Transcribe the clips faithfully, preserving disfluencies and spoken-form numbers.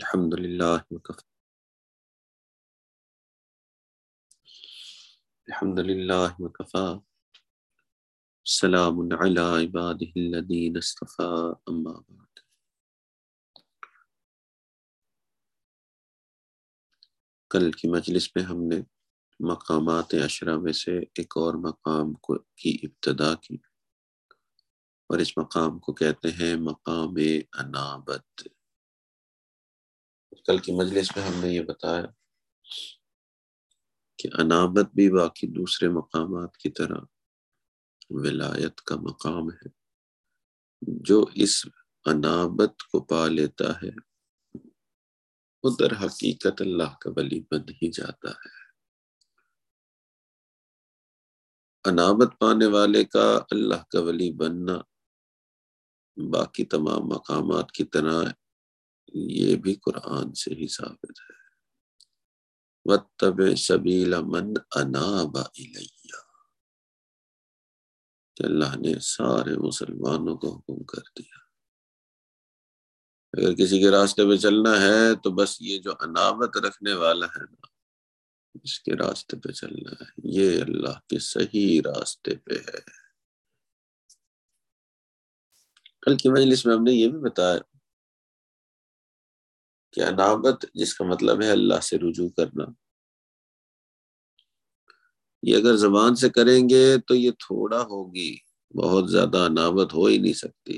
الحمد لله وكفى الحمد لله وكفى سلام على عباده الذين اصطفى اما بعد. کل کی مجلس میں ہم نے مقامات عشرہ میں سے ایک اور مقام کو کی ابتدا کی اور اس مقام کو کہتے ہیں مقام انابت. کل کی مجلس میں ہم نے یہ بتایا کہ انابت بھی باقی دوسرے مقامات کی طرح ولایت کا مقام ہے. جو اس انابت کو پا لیتا ہے وہ در حقیقت اللہ کا ولی بن ہی جاتا ہے. انابت پانے والے کا اللہ کا ولی بننا باقی تمام مقامات کی طرح یہ بھی قرآن سے ہی ثابت ہے. وَاتَّبِعْ سَبِيلَ مَنْ أَنَابَ إِلَيَّ، کہ اللہ نے سارے مسلمانوں کو حکم کر دیا اگر کسی کے راستے پہ چلنا ہے تو بس یہ جو انابت رکھنے والا ہے نا اس کے راستے پہ چلنا ہے، یہ اللہ کے صحیح راستے پہ ہے. کل کی مجلس میں ہم نے یہ بھی بتایا کہ انابت جس کا مطلب ہے اللہ سے رجوع کرنا، یہ اگر زبان سے کریں گے تو یہ تھوڑا ہوگی، بہت زیادہ انابت ہو ہی نہیں سکتی.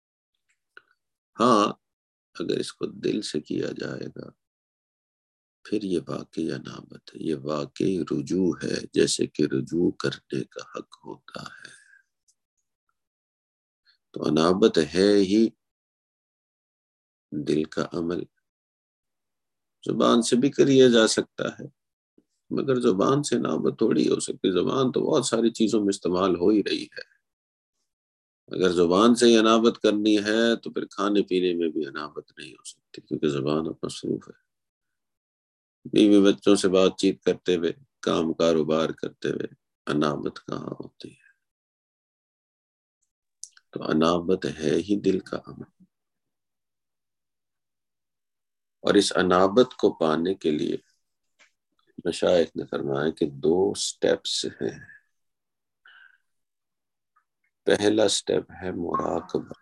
ہاں اگر اس کو دل سے کیا جائے گا پھر یہ واقعی انابت ہے، یہ واقعی رجوع ہے، جیسے کہ رجوع کرنے کا حق ہوتا ہے. تو انابت ہے ہی دل کا عمل، زبان سے بھی کیا جا سکتا ہے مگر زبان سے انابت تھوڑی ہو سکتی. زبان تو بہت ساری چیزوں میں استعمال ہو ہی رہی ہے. اگر زبان سے ہی انابت کرنی ہے تو پھر کھانے پینے میں بھی انابت نہیں ہو سکتی، کیونکہ زبان اب مصروف ہے. بیوی بچوں سے بات چیت کرتے ہوئے، کام کاروبار کرتے ہوئے انابت کہاں ہوتی ہے؟ تو انابت ہے ہی دل کا عمل. اور اس انابت کو پانے کے لیے مشائخ نے فرمایا کہ دو سٹیپس ہیں. پہلا سٹیپ ہے مراقبہ،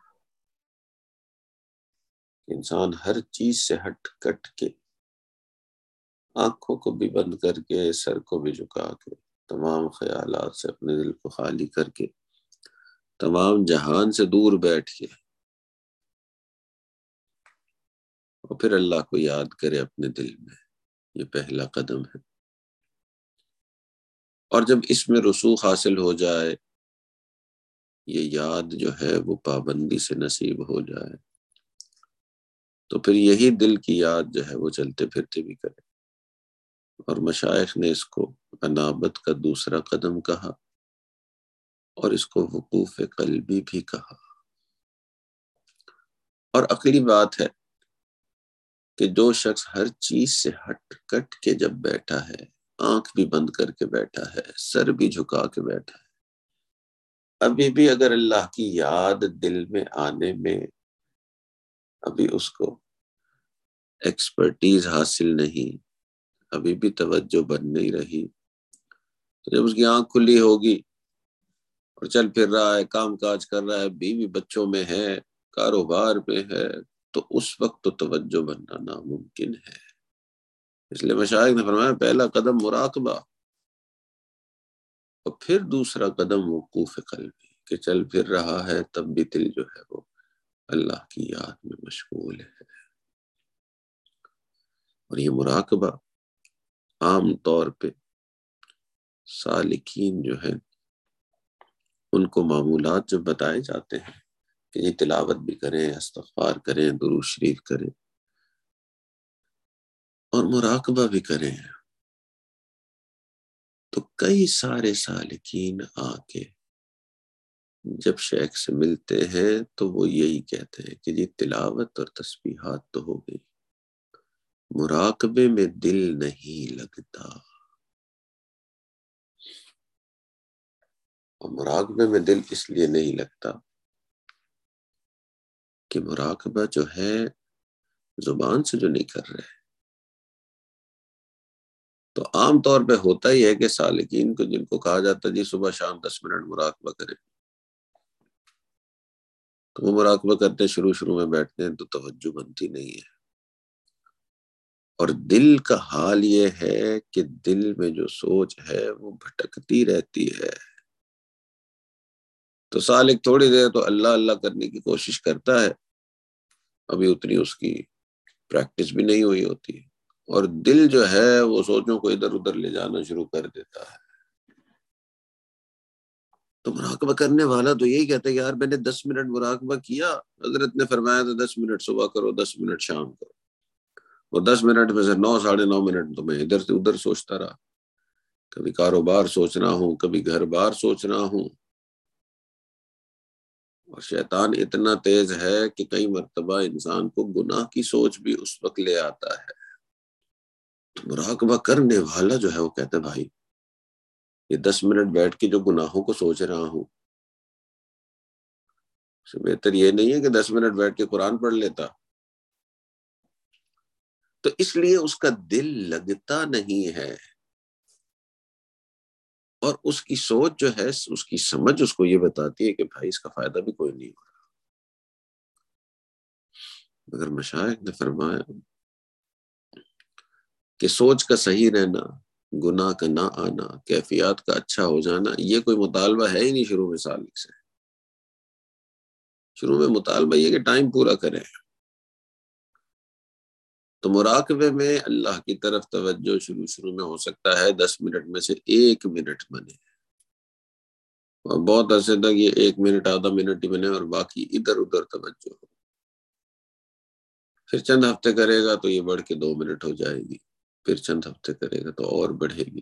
انسان ہر چیز سے ہٹ کٹ کے، آنکھوں کو بھی بند کر کے، سر کو بھی جھکا کے، تمام خیالات سے اپنے دل کو خالی کر کے، تمام جہان سے دور بیٹھ کے، اور پھر اللہ کو یاد کرے اپنے دل میں. یہ پہلا قدم ہے. اور جب اس میں رسوخ حاصل ہو جائے، یہ یاد جو ہے وہ پابندی سے نصیب ہو جائے، تو پھر یہی دل کی یاد جو ہے وہ چلتے پھرتے بھی کرے. اور مشائخ نے اس کو انابت کا دوسرا قدم کہا اور اس کو وقوف قلبی بھی کہا. اور عقلی بات ہے کہ جو شخص ہر چیز سے ہٹ کٹ کے جب بیٹھا ہے، آنکھ بھی بند کر کے بیٹھا ہے، سر بھی جھکا کے بیٹھا ہے، ابھی بھی اگر اللہ کی یاد دل میں آنے میں ابھی اس کو ایکسپرٹیز حاصل نہیں، ابھی بھی توجہ بن نہیں رہی، تو جب اس کی آنکھ کھلی ہوگی اور چل پھر رہا ہے، کام کاج کر رہا ہے، بیوی بچوں میں ہے، کاروبار میں ہے، تو اس وقت تو توجہ بننا ناممکن ہے. اس لیے مشائخ نے فرمایا پہلا قدم مراقبہ اور پھر دوسرا قدم وقوف قلبی، کہ چل پھر رہا ہے تب بھی دل جو ہے وہ اللہ کی یاد میں مشغول ہے. اور یہ مراقبہ عام طور پہ سالکین جو ہیں ان کو معمولات جب بتائے جاتے ہیں کہ یہ تلاوت بھی کریں، استغفار کریں، درود شریف کریں اور مراقبہ بھی کریں، تو کئی سارے سالکین آ کے جب شیخ سے ملتے ہیں تو وہ یہی کہتے ہیں کہ یہ تلاوت اور تسبیحات تو ہو گئی، مراقبے میں دل نہیں لگتا. اور مراقبے میں دل اس لیے نہیں لگتا کہ مراقبہ جو ہے زبان سے جو نہیں کر رہے. تو عام طور پہ ہوتا ہی ہے کہ سالکین کو جن کو کہا جاتا ہے جی صبح شام دس منٹ مراقبہ کریں، تو وہ مراقبہ کرتے ہیں، شروع شروع میں بیٹھتے ہیں تو توجہ بنتی نہیں ہے. اور دل کا حال یہ ہے کہ دل میں جو سوچ ہے وہ بھٹکتی رہتی ہے. تو سالک تھوڑی دیر تو اللہ اللہ کرنے کی کوشش کرتا ہے، ابھی اتنی اس کی پریکٹس بھی نہیں ہوئی ہوتی، اور دل جو ہے وہ سوچوں کو ادھر ادھر لے جانا شروع کر دیتا ہے. تو مراقبہ کرنے والا تو یہی کہتا ہے کہ یار میں نے دس منٹ مراقبہ کیا، حضرت نے فرمایا تھا دس منٹ صبح کرو، دس منٹ شام کرو. وہ دس منٹ میں سے نو ساڑھے نو منٹ تو میں ادھر سے ادھر سوچتا رہا، کبھی کاروبار سوچ رہا ہوں، کبھی گھر بار سوچ رہا ہوں. اور شیطان اتنا تیز ہے کہ کئی مرتبہ انسان کو گناہ کی سوچ بھی اس وقت لے آتا ہے. تو مراقبہ کرنے والا جو ہے وہ کہتا ہے بھائی یہ دس منٹ بیٹھ کے جو گناہوں کو سوچ رہا ہوں، اس سے بہتر یہ نہیں ہے کہ دس منٹ بیٹھ کے قرآن پڑھ لیتا. تو اس لیے اس کا دل لگتا نہیں ہے، اور اس کی سوچ جو ہے، اس کی سمجھ اس کو یہ بتاتی ہے کہ بھائی اس کا فائدہ بھی کوئی نہیں ہو رہا. مگر مشائخ نے فرمایا کہ سوچ کا صحیح رہنا، گناہ کا نہ آنا، کیفیات کا اچھا ہو جانا، یہ کوئی مطالبہ ہے ہی نہیں شروع میں سالک سے. شروع میں مطالبہ یہ کہ ٹائم پورا کریں. تو مراقبے میں اللہ کی طرف توجہ شروع شروع میں ہو سکتا ہے دس منٹ میں سے ایک منٹ بنے، اور بہت عرصے تک یہ ایک منٹ آدھا منٹ ہی بنے اور باقی ادھر ادھر توجہ ہو. پھر چند ہفتے کرے گا تو یہ بڑھ کے دو منٹ ہو جائے گی، پھر چند ہفتے کرے گا تو اور بڑھے گی،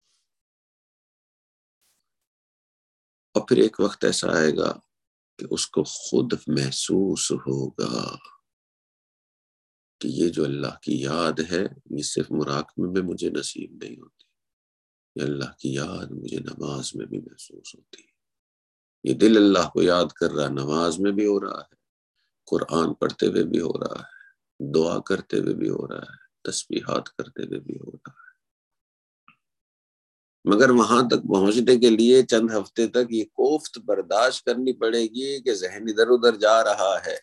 اور پھر ایک وقت ایسا آئے گا کہ اس کو خود محسوس ہوگا کہ یہ جو اللہ کی یاد ہے یہ صرف مراقبے میں مجھے نصیب نہیں ہوتی، یہ اللہ کی یاد مجھے نماز میں بھی محسوس ہوتی ہے. یہ دل اللہ کو یاد کر رہا، نماز میں بھی ہو رہا ہے، قرآن پڑھتے ہوئے بھی ہو رہا ہے، دعا کرتے ہوئے بھی ہو رہا ہے، تسبیحات کرتے ہوئے بھی ہو رہا ہے. مگر وہاں تک پہنچنے کے لیے چند ہفتے تک یہ کوفت برداشت کرنی پڑے گی کہ ذہن ادھر ادھر جا رہا ہے.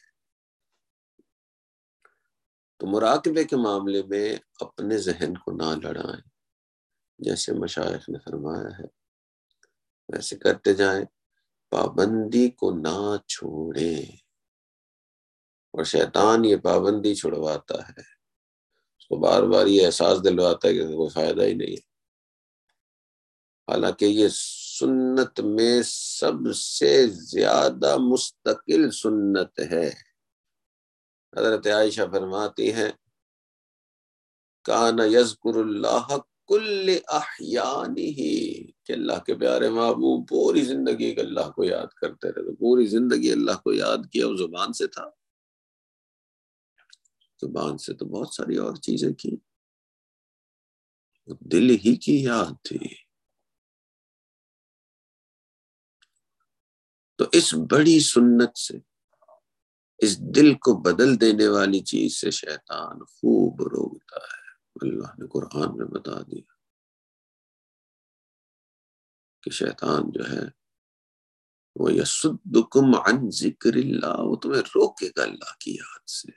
تو مراقبے کے معاملے میں اپنے ذہن کو نہ لڑائیں، جیسے مشائخ نے فرمایا ہے ویسے کرتے جائیں، پابندی کو نہ چھوڑیں. اور شیطان یہ پابندی چھڑواتا ہے، اس کو بار بار یہ احساس دلواتا ہے کہ کوئی فائدہ ہی نہیں ہے، حالانکہ یہ سنت میں سب سے زیادہ مستقل سنت ہے. حضرت عائشہ فرماتی ہیں کان یذکر اللہ کل احیانہ، کہ اللہ کے پیارے محبوب پوری زندگی اللہ کو یاد کرتے رہے. پوری زندگی اللہ کو یاد کیا، وہ زبان سے تھا، زبان سے تو بہت ساری اور چیزیں کی، دل ہی کی یاد تھی. تو اس بڑی سنت سے، اس دل کو بدل دینے والی چیز سے شیطان خوب روکتا ہے. اللہ نے قرآن میں بتا دیا کہ شیطان جو ہے وہ یصدکم عن ذکر اللہ، وہ تمہیں روکے گا اللہ کی یاد سے.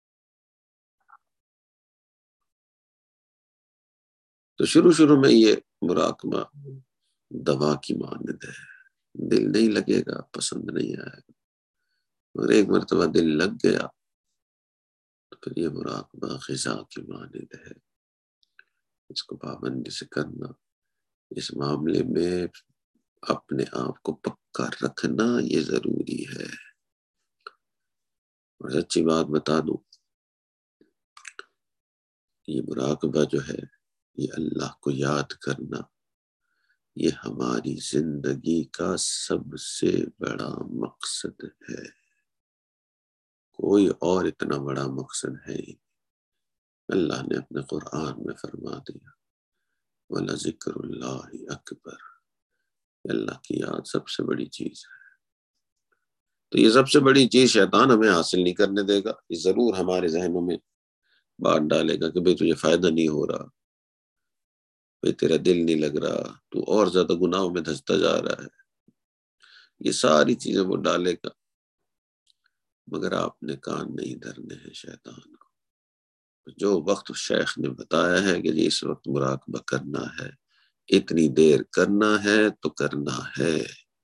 تو شروع شروع میں یہ مراقبہ دوا کی مانند ہے، دل نہیں لگے گا، پسند نہیں آئے گا، اور ایک مرتبہ دل لگ گیا تو پھر یہ مراقبہ غذا کی مانند ہے. اس کو پابندی سے کرنا، اس معاملے میں اپنے آپ کو پکا رکھنا یہ ضروری ہے. اور سچی بات بتا دوں، یہ مراقبہ جو ہے، یہ اللہ کو یاد کرنا، یہ ہماری زندگی کا سب سے بڑا مقصد ہے. کوئی اور اتنا بڑا مقصد ہے ہی. اللہ نے اپنے قرآن میں فرما دیا وَلَذِكْرُ اللَّهِ أَكْبَرُ، اللہ کی یاد سب سے بڑی چیز ہے. تو یہ سب سے بڑی چیز شیطان ہمیں حاصل نہیں کرنے دے گا. یہ ضرور ہمارے ذہنوں میں بات ڈالے گا کہ بھئی تجھے فائدہ نہیں ہو رہا، بھئی تیرا دل نہیں لگ رہا، تو اور زیادہ گناہوں میں دھستا جا رہا ہے، یہ ساری چیزیں وہ ڈالے گا، مگر آپ نے کان نہیں دھرنے ہیں شیطان کو۔ جو وقت شیخ نے بتایا ہے کہ جی اس وقت مراقبہ کرنا ہے، اتنی دیر کرنا ہے تو کرنا ہے،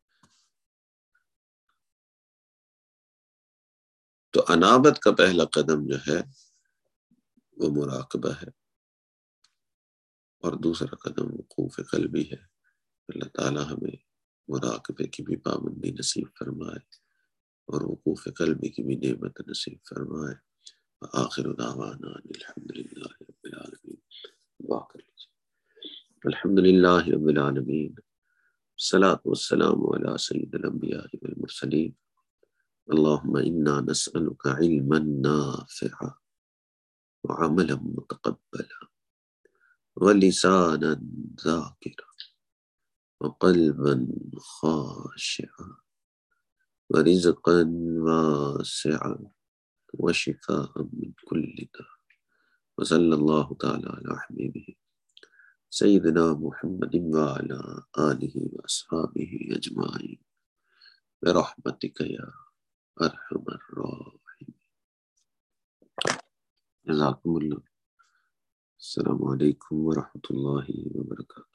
تو انابت کا پہلا قدم جو ہے وہ مراقبہ ہے، اور دوسرا قدم وقوف قلبی ہے۔ اللہ تعالی ہمیں مراقبے کی بھی پابندی نصیب فرمائے اور وقوف قلبی کی بھی نعمت نصیب فرمائے۔ آخر دعوانا الحمدللہ رب العالمین۔ دعا کر لیجیے۔ الحمدللہ رب العالمین، الصلاۃ والسلام علی سید الانبیاء والمرسلین، اللہم انا نسألک علما نافعا وعملا متقبلا ولسانا ذاکرا وقلبا خاشعا ورزقا واسعا وشفاء من كل داء، وصلی اللہ تعالی علی حبیبہ سیدنا محمد وعلی آلہ واصحابہ اجمعین برحمتک یا ارحم الراحمین۔ جزاکم اللہ۔ السلام علیکم ورحمۃ اللہ وبرکاتہ۔